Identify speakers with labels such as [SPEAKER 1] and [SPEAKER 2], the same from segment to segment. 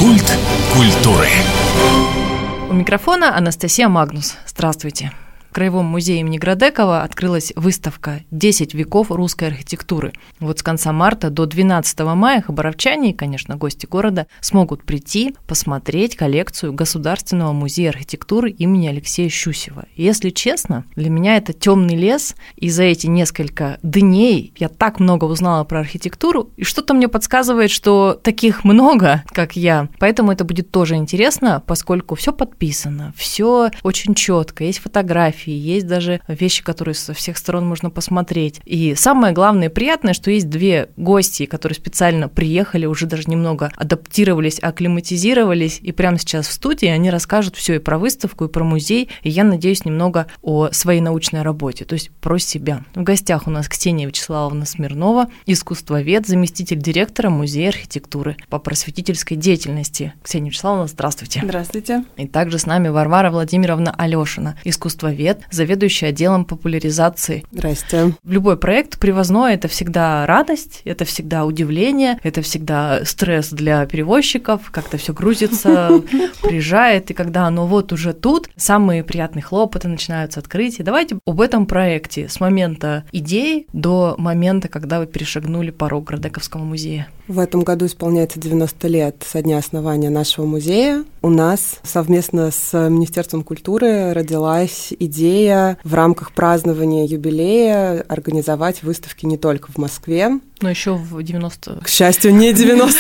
[SPEAKER 1] Культ культуры.
[SPEAKER 2] У микрофона Анастасия Магнус. Здравствуйте. В Краевом музее имени Градекова открылась выставка «10 веков русской архитектуры». Вот с конца марта до 12 мая хабаровчане и, конечно, гости города смогут прийти, посмотреть коллекцию Государственного музея архитектуры имени Алексея Щусева. И, если честно, для меня это темный лес, и за эти несколько дней я так много узнала про архитектуру, и что-то мне подсказывает, что таких много, как я. Поэтому это будет тоже интересно, поскольку все подписано, все очень четко, есть фотографии, есть даже вещи, которые со всех сторон можно посмотреть. И самое главное и приятное, что есть две гости, которые специально приехали, уже даже немного адаптировались, акклиматизировались, и прямо сейчас в студии они расскажут все и про выставку, и про музей, и я надеюсь немного о своей научной работе, то есть про себя. В гостях у нас Ксения Вячеславовна Смирнова, искусствовед, заместитель директора Музея архитектуры по просветительской деятельности. Ксения Вячеславовна, здравствуйте.
[SPEAKER 3] Здравствуйте.
[SPEAKER 2] И также с нами Варвара Владимировна Алёшина, искусствовед, заведующий отделом популяризации.
[SPEAKER 3] Здрасте.
[SPEAKER 2] Любой проект привозной – это всегда радость, это всегда удивление, это всегда стресс для перевозчиков, как-то все грузится, приезжает, и когда оно вот уже тут, самые приятные хлопоты начинаются открытия. Давайте об этом проекте с момента идеи до момента, когда вы перешагнули порог Градековского музея.
[SPEAKER 3] В этом году исполняется 90 лет со дня основания нашего музея. У нас совместно с Министерством культуры родилась идея в рамках празднования юбилея организовать выставки не только в Москве.
[SPEAKER 2] Но еще в 90...
[SPEAKER 3] К счастью, не 90.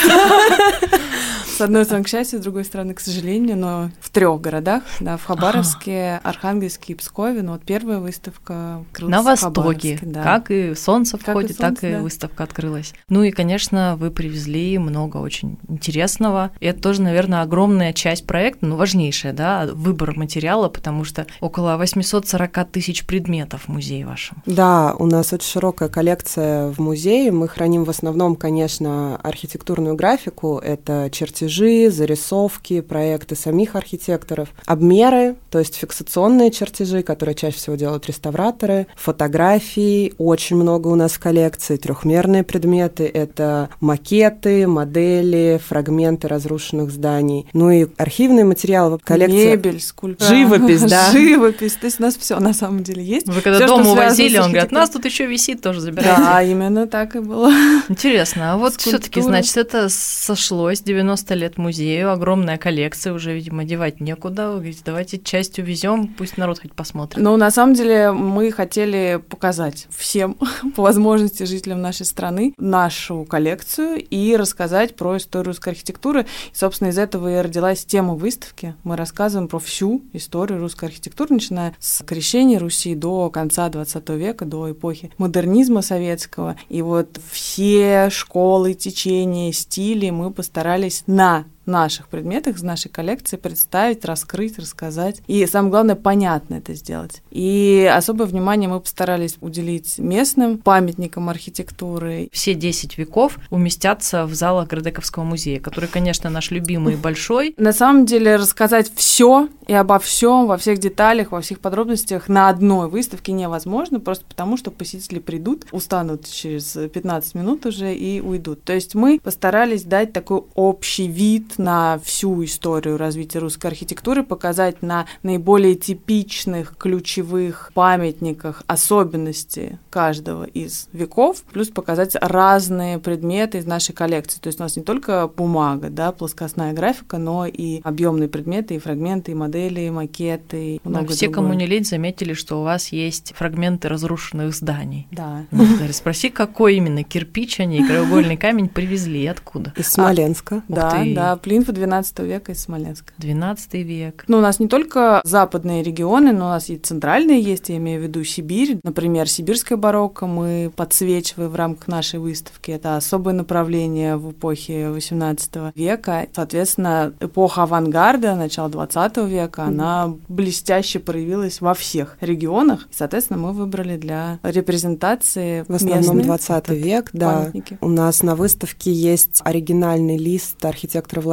[SPEAKER 3] С одной стороны, к счастью, с другой стороны, к сожалению, но в 3 городах, да, в Хабаровске, Архангельске и Пскове. Но вот первая выставка открылась
[SPEAKER 2] на
[SPEAKER 3] в
[SPEAKER 2] Востоке,
[SPEAKER 3] да.
[SPEAKER 2] Как и солнце входит,
[SPEAKER 3] солнце,
[SPEAKER 2] так и
[SPEAKER 3] да.
[SPEAKER 2] Выставка открылась. Ну и, конечно, вы привезли много очень интересного. И это тоже, наверное, огромная часть проекта, но важнейшая, да, выбор материала, потому что около 840 тысяч предметов в музее вашем.
[SPEAKER 3] Да, у нас очень широкая коллекция в музее. Мы храним в основном, конечно, архитектурную графику. Это чертежи, зарисовки, проекты самих архитекторов, обмеры, то есть фиксационные чертежи, которые чаще всего делают реставраторы, фотографии, очень много у нас в коллекции, трехмерные предметы, это макеты, модели, фрагменты разрушенных зданий, ну и архивные материалы, коллекция.
[SPEAKER 4] Мебель, скульптура.
[SPEAKER 3] Живопись, да.
[SPEAKER 4] Живопись, то есть у нас все на самом деле есть.
[SPEAKER 2] Вы когда дома увозили, он говорит, нас тут еще висит, тоже забирайте.
[SPEAKER 4] Да, именно так и было.
[SPEAKER 2] Интересно, а вот все-таки, значит, это сошлось, 90 лет музею, огромная коллекция, уже, видимо, девать некуда. Вы говорите, давайте часть увезем, пусть народ хоть посмотрит.
[SPEAKER 4] Ну, на самом деле, мы хотели показать всем, по возможности, жителям нашей страны нашу коллекцию и рассказать про историю русской архитектуры. И, собственно, из этого и родилась тема выставки. Мы рассказываем про всю историю русской архитектуры, начиная с крещения Руси до конца XX века, до эпохи модернизма советского. И вот все школы, течения, стили мы постарались на наших предметах из нашей коллекции представить, раскрыть, рассказать. И самое главное, понятно это сделать. И особое внимание мы постарались уделить местным памятникам архитектуры.
[SPEAKER 2] Все 10 веков уместятся в залах Градековского музея, который, конечно, наш любимый и большой.
[SPEAKER 4] На самом деле рассказать все и обо всем, во всех деталях, во всех подробностях на одной выставке невозможно, просто потому что посетители придут, устанут через 15 минут уже и уйдут. То есть мы постарались дать такой общий вид на всю историю развития русской архитектуры, показать на наиболее типичных, ключевых памятниках особенности каждого из веков, плюс показать разные предметы из нашей коллекции. То есть у нас не только бумага, да, плоскостная графика, но и объемные предметы, и фрагменты, и модели, и макеты.
[SPEAKER 2] Но все, кому не лень, заметили, что у вас есть фрагменты разрушенных зданий.
[SPEAKER 4] Да.
[SPEAKER 2] Спроси, какой именно кирпич они и краеугольный камень привезли, и откуда?
[SPEAKER 3] Из Смоленска.
[SPEAKER 4] Да, плинфа XII века из Смоленска.
[SPEAKER 2] 12 век.
[SPEAKER 4] Ну, у нас не только западные регионы, но у нас и центральные есть, я имею в виду Сибирь. Например, сибирское барокко мы подсвечиваем в рамках нашей выставки. Это особое направление в эпохе XVIII века. Соответственно, эпоха авангарда, начало XX века, она блестяще проявилась во всех регионах. И, соответственно, мы выбрали для репрезентации
[SPEAKER 3] в основном
[SPEAKER 4] местные
[SPEAKER 3] 20 век, да.
[SPEAKER 4] Памятники.
[SPEAKER 3] У нас на выставке есть оригинальный лист архитектора Владимира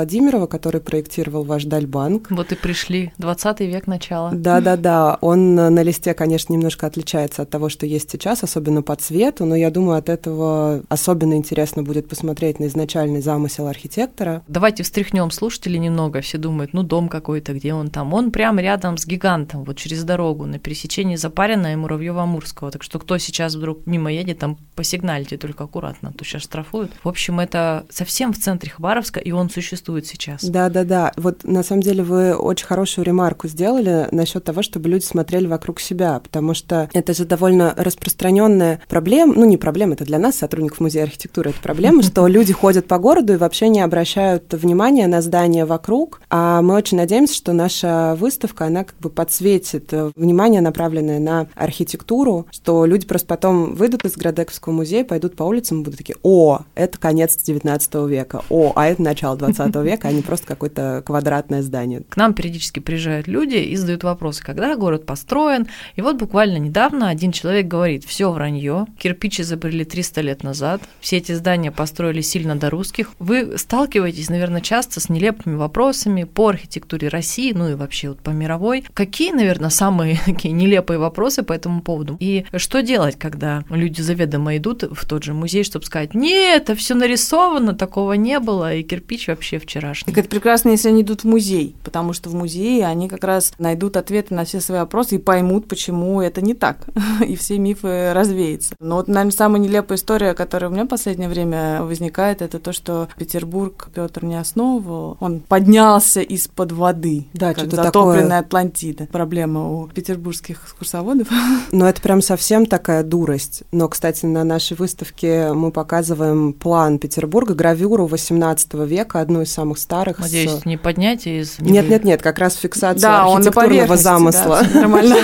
[SPEAKER 3] Владимирова, который проектировал ваш Дальбанк.
[SPEAKER 2] Вот и пришли, 20 век, начало.
[SPEAKER 3] Да. Он на листе, конечно, немножко отличается от того, что есть сейчас, особенно по цвету, но я думаю, от этого особенно интересно будет посмотреть на изначальный замысел архитектора.
[SPEAKER 2] Давайте встряхнем слушателей немного. Все думают, дом какой-то, где он там? Он прямо рядом с Гигантом, вот через дорогу, на пересечении Запарина и Муравьёва-Амурского. Так что кто сейчас вдруг мимо едет, там посигнальте, только аккуратно, а то сейчас штрафуют. В общем, это совсем в центре Хабаровска, и он существует сейчас.
[SPEAKER 3] Да. Вот на самом деле вы очень хорошую ремарку сделали насчет того, чтобы люди смотрели вокруг себя, потому что это же довольно распространенная проблема, не проблема, это для нас, сотрудников музея архитектуры, это проблема, что люди ходят по городу и вообще не обращают внимания на здания вокруг, а мы очень надеемся, что наша выставка, она как бы подсветит внимание, направленное на архитектуру, что люди просто потом выйдут из Градековского музея, пойдут по улицам и будут такие: о, это конец 19 века, а это начало 20 века, а не просто какое-то квадратное здание.
[SPEAKER 2] К нам периодически приезжают люди и задают вопросы, когда город построен. И вот буквально недавно один человек говорит: все вранье, кирпич изобрели 300 лет назад, все эти здания построили сильно до русских. Вы сталкиваетесь, наверное, часто с нелепыми вопросами по архитектуре России, и вообще вот по мировой. Какие, наверное, самые такие нелепые вопросы по этому поводу? И что делать, когда люди заведомо идут в тот же музей, чтобы сказать: нет, это все нарисовано, такого не было, и кирпич вообще вчерашний.
[SPEAKER 4] Так это прекрасно, если они идут в музей, потому что в музее они как раз найдут ответы на все свои вопросы и поймут, почему это не так, и все мифы развеются. Но вот, наверное, самая нелепая история, которая у меня в последнее время возникает, это то, что Петербург Петр не основывал, он поднялся из-под воды,
[SPEAKER 3] да,
[SPEAKER 4] как
[SPEAKER 3] что-то
[SPEAKER 4] затопленная
[SPEAKER 3] такое.
[SPEAKER 4] Атлантида. Проблема у петербургских экскурсоводов.
[SPEAKER 3] Но это прям совсем такая дурость. Но, кстати, на нашей выставке мы показываем план Петербурга, гравюру XVIII века, одну из самых старых.
[SPEAKER 2] Надеюсь, не поднятие из...
[SPEAKER 3] Нет, как раз фиксация архитектурного замысла.
[SPEAKER 4] Да, нормально.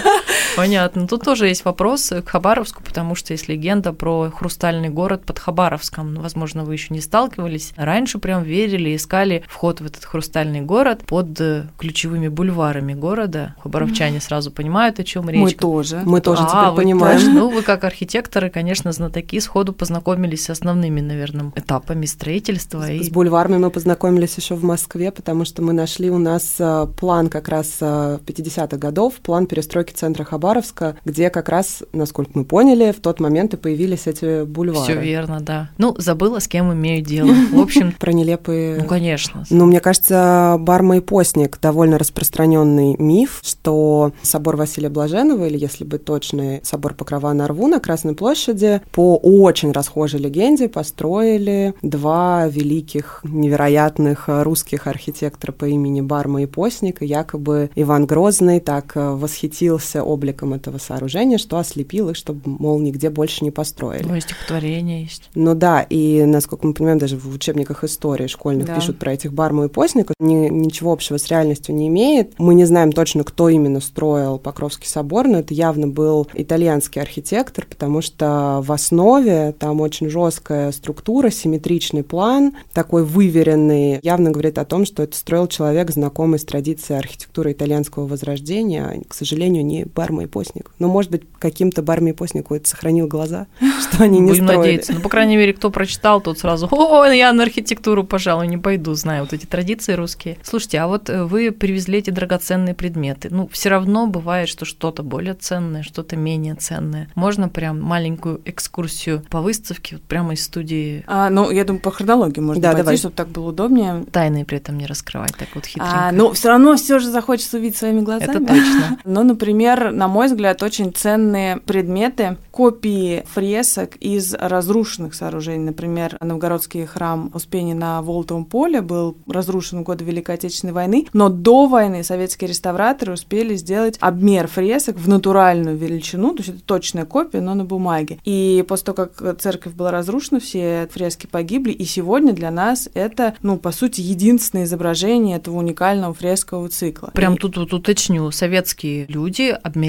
[SPEAKER 2] Понятно. Тут тоже есть вопрос к Хабаровску, потому что есть легенда про хрустальный город под Хабаровском. Возможно, вы еще не сталкивались. Раньше прям верили, искали вход в этот хрустальный город под ключевыми бульварами города. Хабаровчане сразу понимают, о чем речь.
[SPEAKER 4] Мы тоже
[SPEAKER 3] теперь понимаем.
[SPEAKER 2] Вы как архитекторы, конечно, знатоки, сходу познакомились с основными, наверное, этапами строительства.
[SPEAKER 3] С бульварами мы познакомились еще в Москве, потому что мы нашли у нас план как раз 50-х годов, план перестройки центра Хабаровска, где как раз, насколько мы поняли, в тот момент и появились эти бульвары.
[SPEAKER 2] Все верно, да. Забыла, с кем имею дело. В общем,
[SPEAKER 3] про нелепые...
[SPEAKER 2] конечно.
[SPEAKER 3] Мне кажется, Барма и Постник довольно распространенный миф, что собор Василия Блаженного, или, если быть точной, собор Покрова на Рву на Красной площади, по очень расхожей легенде построили два великих, невероятных русских архитектора по имени Барма и Постник, и якобы Иван Грозный так восхитился обликом этого сооружения, что ослепил их, чтобы, мол, нигде больше не построили.
[SPEAKER 2] Стихотворение есть.
[SPEAKER 3] Да, и, насколько мы понимаем, даже в учебниках истории школьных пишут про этих Барму и Постника, ничего общего с реальностью не имеет. Мы не знаем точно, кто именно строил Покровский собор, но это явно был итальянский архитектор, потому что в основе там очень жесткая структура, симметричный план, такой выверенный, явно говорит о том, что это строил человек, знакомый с традицией архитектуры итальянского возрождения, к сожалению, не Барма и Постник. Но, может быть, каким-то Барме и Постнику это сохранил глаза, что они не строили.
[SPEAKER 2] Будем надеяться. По крайней мере, кто прочитал, тот сразу: я на архитектуру, пожалуй, не пойду, знаю вот эти традиции русские. Слушайте, а вот вы привезли эти драгоценные предметы. Все равно бывает, что что-то более ценное, что-то менее ценное. Можно прям маленькую экскурсию по выставке, вот прямо из студии?
[SPEAKER 4] Я думаю, по хронологии можно пойти, чтобы так было удобнее.
[SPEAKER 2] Тайны при этом не раскрывать, так вот хитренько.
[SPEAKER 4] Все равно все же захочется увидеть своими глазами.
[SPEAKER 2] Это точно.
[SPEAKER 4] Например, на мой взгляд, очень ценные предметы, копии фресок из разрушенных сооружений. Например, Новгородский храм Успения на Волтовом поле был разрушен в годы Великой Отечественной войны, но до войны советские реставраторы успели сделать обмер фресок в натуральную величину, то есть это точная копия, но на бумаге. И после того, как церковь была разрушена, все фрески погибли, и сегодня для нас это, по сути, единственное изображение этого уникального фрескового цикла.
[SPEAKER 2] Прям тут уточню, советские люди обмеряли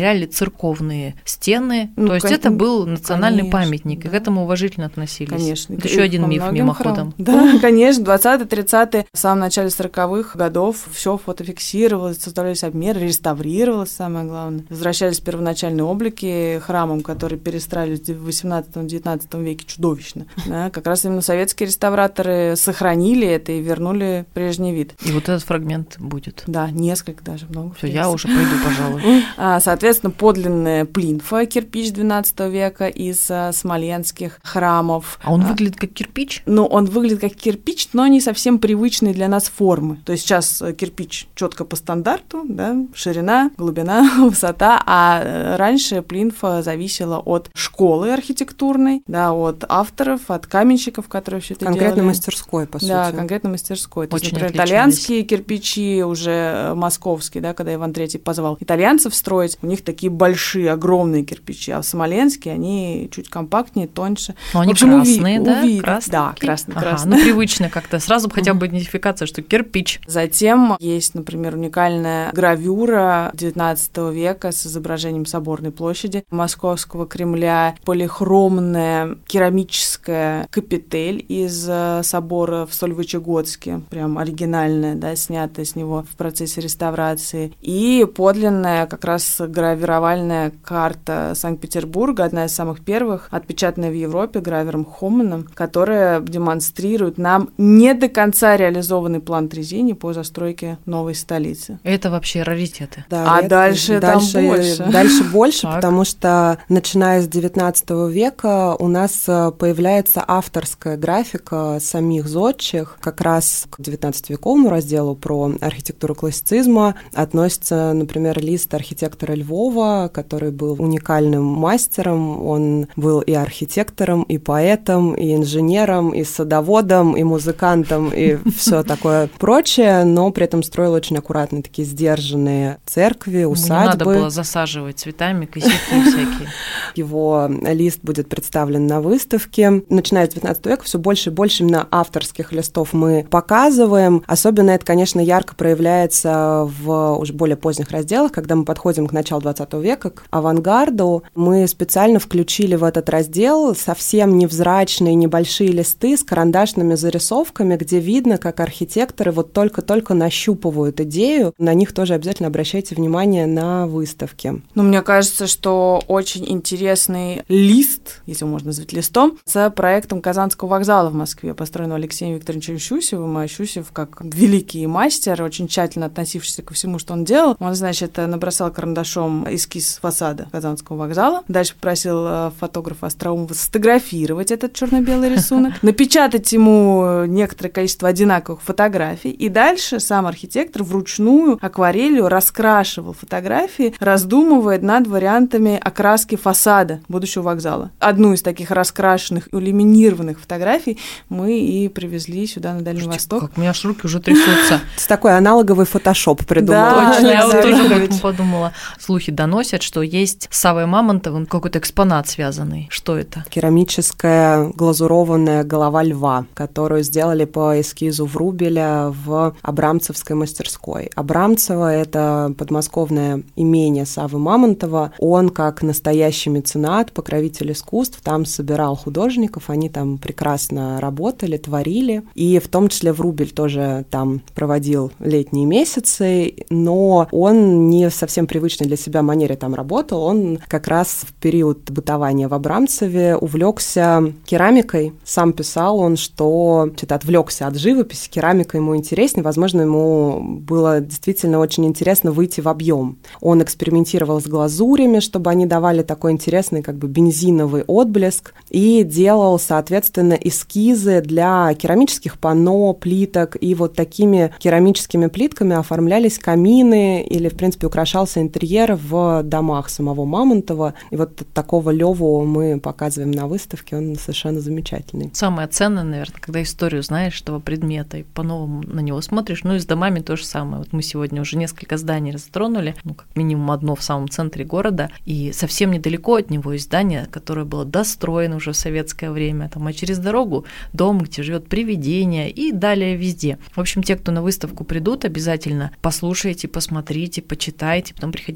[SPEAKER 2] озаряли церковные стены. То есть это был национальный памятник, и к этому уважительно относились.
[SPEAKER 4] Конечно.
[SPEAKER 2] Это еще один миф мимоходом.
[SPEAKER 4] Да, конечно, 20-30-е, в самом начале 40-х годов все фотофиксировалось, составлялись обмеры, реставрировалось, самое главное. Возвращались первоначальные облики храмам, которые перестраивались в 18-19 веке чудовищно. Да, как раз именно советские реставраторы сохранили это и вернули прежний вид.
[SPEAKER 2] И вот этот фрагмент будет.
[SPEAKER 4] Да, несколько даже, много.
[SPEAKER 2] Все, я уже пойду, пожалуй.
[SPEAKER 4] Соответственно, подлинная плинфа, кирпич XII века из смоленских храмов.
[SPEAKER 2] А он выглядит как кирпич?
[SPEAKER 4] Ну, он выглядит как кирпич, но не совсем привычные для нас формы. То есть сейчас кирпич четко по стандарту, да, ширина, глубина, высота, а раньше плинфа зависела от школы архитектурной, да, от авторов, от каменщиков, которые все это делали.
[SPEAKER 3] Конкретно мастерской, по сути.
[SPEAKER 4] Да, конкретно мастерской. То есть,
[SPEAKER 2] Очень
[SPEAKER 4] например,
[SPEAKER 2] отличались.
[SPEAKER 4] итальянские кирпичи уже московские, да, когда Иван III позвал итальянцев строить, у них такие большие, огромные кирпичи, а смоленские, они чуть компактнее, тоньше.
[SPEAKER 2] Но они
[SPEAKER 4] общем,
[SPEAKER 2] красные, да?
[SPEAKER 4] Красные. Да, красные.
[SPEAKER 2] Ну, привычно как-то. Сразу хотя бы идентификация, что кирпич.
[SPEAKER 4] Затем есть, например, уникальная гравюра XIX века с изображением Соборной площади Московского Кремля, полихромная керамическая капитель из собора в Сольвычегодске, прям оригинальная, да, снятая с него в процессе реставрации, и подлинная как раз гравировальная карта Санкт-Петербурга, одна из самых первых, отпечатанная в Европе гравером Хоманом, которая демонстрирует нам не до конца реализованный план Трезини по застройке новой столицы.
[SPEAKER 2] Это вообще раритеты.
[SPEAKER 3] Да,
[SPEAKER 4] дальше там больше.
[SPEAKER 3] Дальше больше,
[SPEAKER 2] Так.
[SPEAKER 3] потому что, начиная с XIX века, у нас появляется авторская графика самих зодчих. Как раз к XIX-вековому разделу про архитектуру классицизма относится, например, лист архитектора Львова, который был уникальным мастером. Он был и архитектором, и поэтом, и инженером, и садоводом, и музыкантом, и все такое прочее, но при этом строил очень аккуратные, такие сдержанные церкви, усадьбы.
[SPEAKER 2] Не надо было засаживать цветами, косяки всякие.
[SPEAKER 3] Его лист будет представлен на выставке. Начиная с XIX века все больше и больше именно авторских листов мы показываем. Особенно это, конечно, ярко проявляется в уже более поздних разделах, когда мы подходим к началу XX века, к авангарду. Мы специально включили в этот раздел совсем невзрачные небольшие листы с карандашными зарисовками, где видно, как архитекторы вот только-только нащупывают идею. На них тоже обязательно обращайте внимание на выставке.
[SPEAKER 4] Ну, мне кажется, что очень интересный лист, если его можно назвать листом, с проектом Казанского вокзала в Москве, построенного Алексеем Викторовичем Щусевым. А Щусев, как великий мастер, очень тщательно относившийся ко всему, что он делал, он, значит, набросал карандашом эскиз фасада Казанского вокзала, дальше попросил фотографа Остроумова сфотографировать этот черно-белый рисунок, напечатать ему некоторое количество одинаковых фотографий, и дальше сам архитектор вручную акварелью раскрашивал фотографии, раздумывая над вариантами окраски фасада будущего вокзала. Одну из таких раскрашенных, иллюминированных фотографий мы и привезли сюда, на Дальний Восток.
[SPEAKER 2] Как у меня аж руки уже трясутся.
[SPEAKER 3] Это такой аналоговый фотошоп придумал.
[SPEAKER 4] Да,
[SPEAKER 2] Точно, я вот тоже об
[SPEAKER 4] Викторович.
[SPEAKER 2] этом подумала. Слухи доносят, что есть с Саввой Мамонтовым какой-то экспонат связанный. Что это?
[SPEAKER 3] Керамическая глазурованная голова льва, которую сделали по эскизу Врубеля в Абрамцевской мастерской. Абрамцево — это подмосковное имение Саввы Мамонтова. Он, как настоящий меценат, покровитель искусств, там собирал художников, они там прекрасно работали, творили. И в том числе Врубель тоже там проводил летние месяцы, но он не в совсем привычной для себя манере там работал. Он как раз в период бытования в Абрамцеве увлекся керамикой. Сам писал он, что отвлекся от живописи, керамика ему интереснее. Возможно, ему было действительно очень интересно выйти в объем. Он экспериментировал с глазурями, чтобы они давали такой интересный как бы бензиновый отблеск, и делал, соответственно, эскизы для керамических панно, плиток, и вот такими керамическими плитками оформлялись камины или, в принципе, украшался интерьер в домах самого Мамонтова. И вот такого Леву мы показываем на выставке, он совершенно замечательный.
[SPEAKER 2] Самое ценное, наверное, когда историю знаешь этого предмета и по-новому на него смотришь. Ну и с домами то же самое. Вот мы сегодня уже несколько зданий затронули, ну как минимум одно в самом центре города, и совсем недалеко от него есть здание, которое было достроено уже в советское время, там, а через дорогу дом, где живет привидение, и далее везде. В общем, те, кто на выставку придут, обязательно послушайте, посмотрите, почитайте, потом приходите еще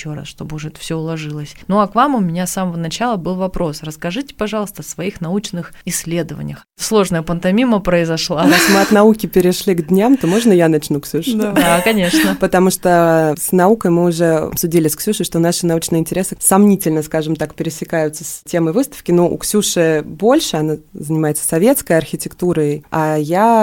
[SPEAKER 2] еще раз, чтобы уже все уложилось. Ну а к вам у меня с самого начала был вопрос. Расскажите, пожалуйста, о своих научных исследованиях. Сложная пантомима произошла.
[SPEAKER 3] Раз мы от науки перешли к дням, то можно я начну, Ксюша?
[SPEAKER 2] Да, конечно.
[SPEAKER 3] Потому что с наукой мы уже обсудили с Ксюшей, что наши научные интересы сомнительно, скажем так, пересекаются с темой выставки. Но у Ксюши больше, она занимается советской архитектурой, а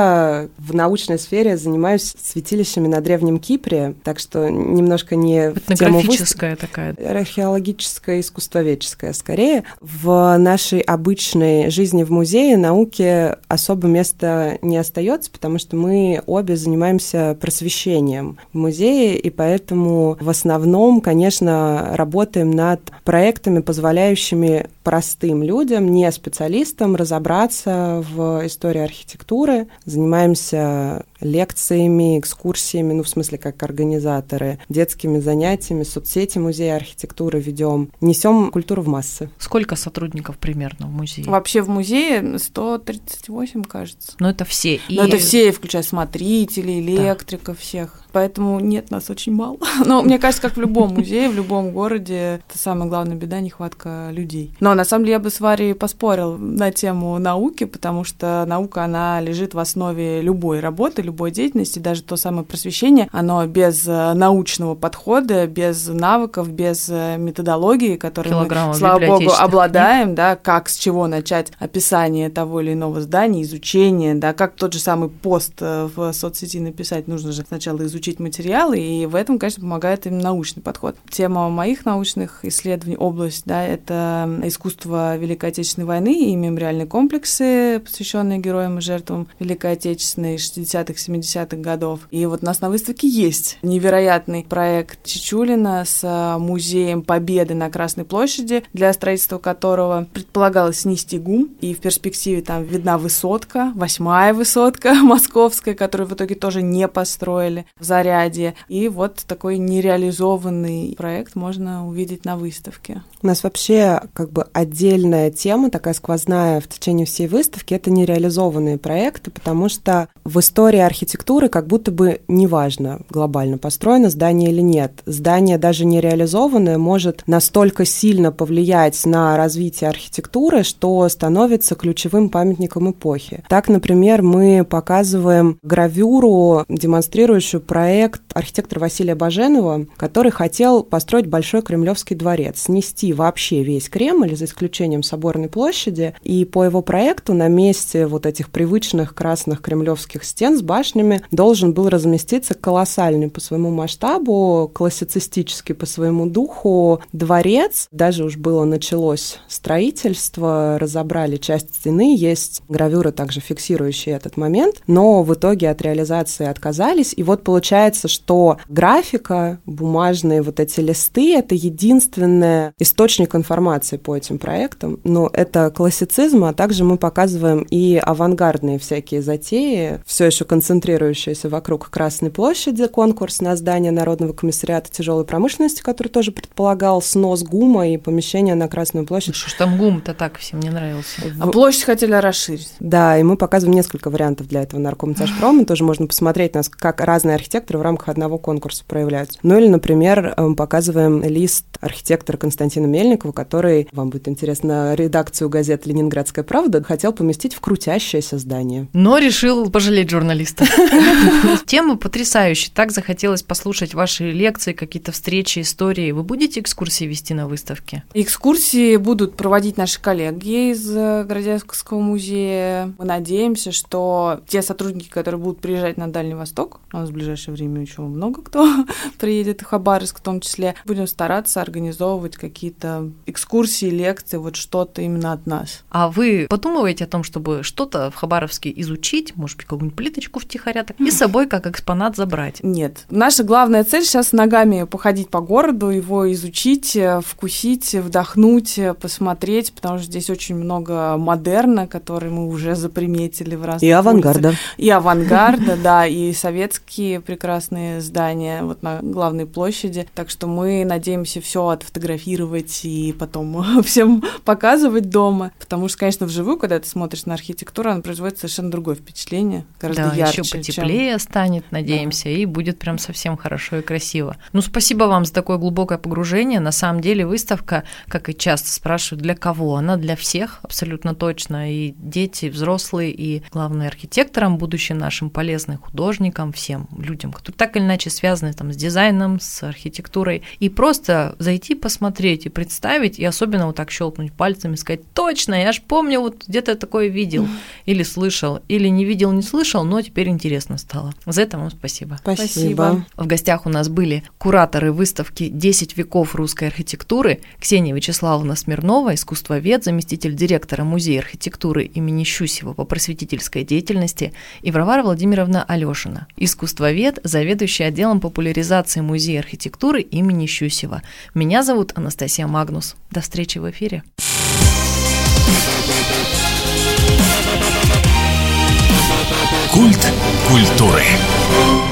[SPEAKER 3] я в научной сфере занимаюсь святилищами на Древнем Кипре, так что немножко не в тему
[SPEAKER 2] этнографическая такая.
[SPEAKER 3] Археологическая, искусствоведческая скорее. В нашей обычной жизни в музее науке особо места не остается, потому что мы обе занимаемся просвещением в музее, и поэтому в основном, конечно, работаем над проектами, позволяющими простым людям, не специалистам, разобраться в истории архитектуры. Занимаемся лекциями, экскурсиями, ну, в смысле, как организаторы, детскими занятиями, соцсети музея архитектуры ведем. Несем культуру в массы.
[SPEAKER 2] Сколько сотрудников примерно в музее?
[SPEAKER 4] Вообще в музее 138, кажется.
[SPEAKER 2] Но это все.
[SPEAKER 4] Но это все, включая смотрителей, электриков, всех. Поэтому нет, нас очень мало. Но мне кажется, как в любом музее, в любом городе, это самая главная беда — нехватка людей. Но на самом деле я бы с Варей поспорил на тему науки, потому что наука, она лежит в основе любой работы, любой деятельности, даже то самое просвещение, оно без научного подхода, без навыков, без методологии, которые мы, слава богу, обладаем, да, как, с чего начать описание того или иного здания, изучение, да, как тот же самый пост в соцсети написать, нужно же сначала изучить материалы, и в этом, конечно, помогает именно научный подход. Тема моих научных исследований, область, да, это искусство Великой Отечественной войны и мемориальные комплексы, посвященные героям и жертвам Великой Отечественной 60-х, 70-х годов. И вот у нас на выставке есть невероятный проект Чичулина с музеем Победы на Красной площади, для строительства которого предполагалось снести ГУМ, и в перспективе там видна высотка, 8-я высотка московская, которую в итоге тоже не построили в Зарядье. И вот такой нереализованный проект можно увидеть на выставке.
[SPEAKER 3] У нас вообще как бы отдельная тема, такая сквозная в течение всей выставки, это нереализованные проекты, потому что в истории архитектуры как будто бы неважно, глобально построено здание или нет. Здание, даже нереализованное, может настолько сильно повлиять на развитие архитектуры, что становится ключевым памятником эпохи. Так, например, мы показываем гравюру, демонстрирующую проект архитектора Василия Баженова, который хотел построить Большой Кремлевский дворец, снести вообще весь Кремль, за исключением Соборной площади, и по его проекту на месте вот этих привычных красных кремлевских стен с башнями должен был разместиться колоссальный по своему масштабу, классицистический по своему духу дворец. Даже уж было началось строительство, разобрали часть стены, есть гравюра, также фиксирующая этот момент, но в итоге от реализации отказались. И вот получается, что графика, бумажные вот эти листы — это единственный источник информации по этим проектам. Но это классицизм, а также мы показываем и авангардные всякие затеи, все еще концентрирующиеся вокруг Красной площади, конкурс на здание Народного комиссариата тяжелой промышленности, который тоже предполагал снос ГУМа и помещение на Красную площадь.
[SPEAKER 2] Что ж там ГУМ-то так всем не нравился?
[SPEAKER 4] А площадь хотели расширить.
[SPEAKER 3] Да, и мы показываем несколько вариантов для этого наркомтяжпрома. Тоже можно посмотреть, как разные архитекторы в рамках одного конкурса проявляются. Ну или, например, мы показываем лист архитектора Константина Мельникова, который, вам будет интересно, редакцию газеты «Ленинградская правда» хотел поместить в крутящееся здание.
[SPEAKER 2] Но решил пожалеть журналиста. Тема потрясающая. Так захотелось послушать ваши лекции, какие-то встречи, истории. Вы будете экскурсии вести на выставке?
[SPEAKER 4] Экскурсии будут проводить наши коллеги из Городецкого музея. Мы надеемся, что те сотрудники, которые будут приезжать на Дальний Восток, у нас в ближайшее время еще много кто приедет, в Хабаровск в том числе, будем стараться организовывать какие-то экскурсии, лекции, вот что-то именно от нас.
[SPEAKER 2] А вы подумываете о том, чтобы что-то в Хабаровске изучить, может быть, какую-нибудь плиточку втихаря, и с собой как экспонат забрать?
[SPEAKER 4] Нет. Наша главная цель сейчас ногами походить по городу, его изучить, вкусить, вдохнуть, посмотреть, потому что здесь очень много модерна, который мы уже заприметили в разных
[SPEAKER 3] и авангарда.
[SPEAKER 4] улицах. И авангарда, да, и советские прекрасные здания вот на главной площади. Так что мы надеемся все отфотографировать и потом всем показывать дома. Потому что, конечно, вживую, когда ты смотришь на архитектуру, она производит совершенно другое впечатление, гораздо ярче.
[SPEAKER 2] Еще потеплее станет, надеемся, и будет прям совсем хорошо и красиво. Ну, спасибо вам за такое глубокое погружение. На самом деле выставка, как и часто спрашивают, для кого? Она для всех, абсолютно точно. И дети, и взрослые, и, главное, архитекторам, будущим нашим полезным художникам, всем людям, которые так или иначе связаны там, с дизайном, с архитектурой. И просто зайти, посмотреть и представить, и особенно вот так щелкнуть пальцами, сказать, точно, я ж помню, вот где-то такое видел или слышал, или не видел, не слышал, но теперь интересно стало. За это вам спасибо.
[SPEAKER 3] Спасибо.
[SPEAKER 2] В гостях у нас были кураторы выставки «10 веков русской архитектуры» Ксения Вячеславовна Смирнова, искусствовед, заместитель директора Музея архитектуры имени Щусева по просветительской деятельности, и Варвара Владимировна Алёшина, искусствовед, заведующая отделом популяризации Музея архитектуры имени Щусева. Меня зовут Анастасия Магнус. До встречи в эфире.
[SPEAKER 1] Культ культуры.